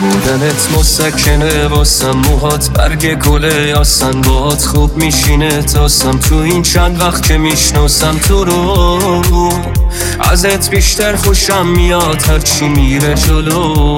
بودنت مسکنه واسم، موهات برگ گله یاسن، باهات خوب میشینه تاسم. تو این چند وقت که میشناسم تو رو، ازت بیشتر خوشم میاد هرچی میره جلو.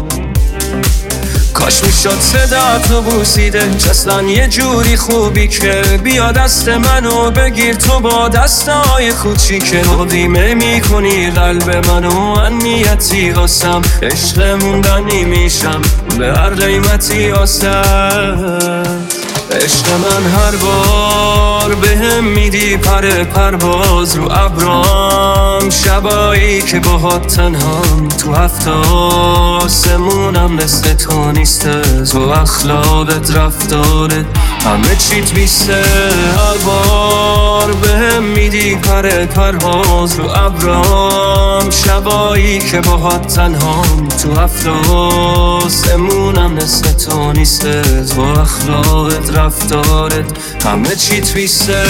کاش میشد صداتو بوسیده، اصلا یه جوری خوبی که بیا دست منو بگیر تو با دستای کوچیکه. بیمه میکنی قلب منو، امنیتی واسم، عشق موندنی میشم به هر قیمتی واسم. عشق من هر بار بهم میدی پر پرواز رو ابرام، شبایی که باهات تنهام تو هفت آسمونم مثل تو نیست. تو اخلاقت رفتارت همه چیت بیسته، هر بار بهم میدی پر پرواز رو ابرام، شبایی که باهات تنهام تو هفت آسمونم مثل تو نیست. تو اخلاقت رفتارت همه چی تویسته.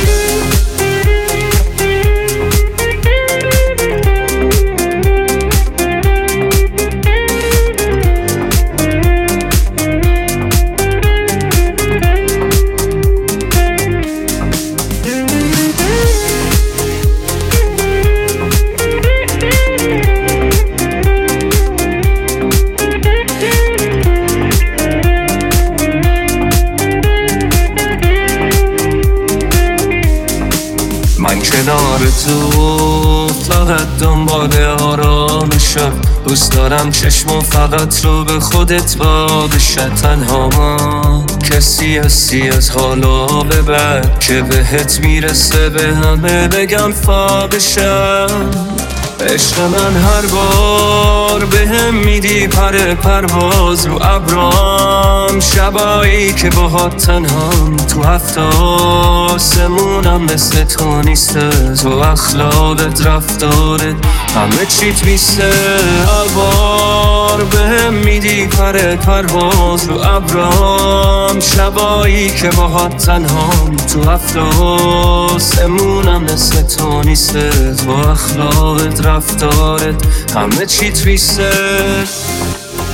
من کنار تو فقط دنبال آرامشم، دوست دارم چشمو فقط رو به خودت بادشه. تنها من کسی هستی از حالا به بعد که بهت میرسه به همه بگم فاقشم. عشق من هر بار بهم میدی پر پرواز رو ابرام، شبایی که باهات تنهام تو هفت آسمونم مثل تو نیست. تو اخلاقت رفتارت همه چیت بیسته، هر بار بهم میدی پر پرواز رو ابرام، شبایی که باهات تنهام تو هفت آسمونم مثل تو نیست. تو اخلاقت رفتارت همه چی تویسته.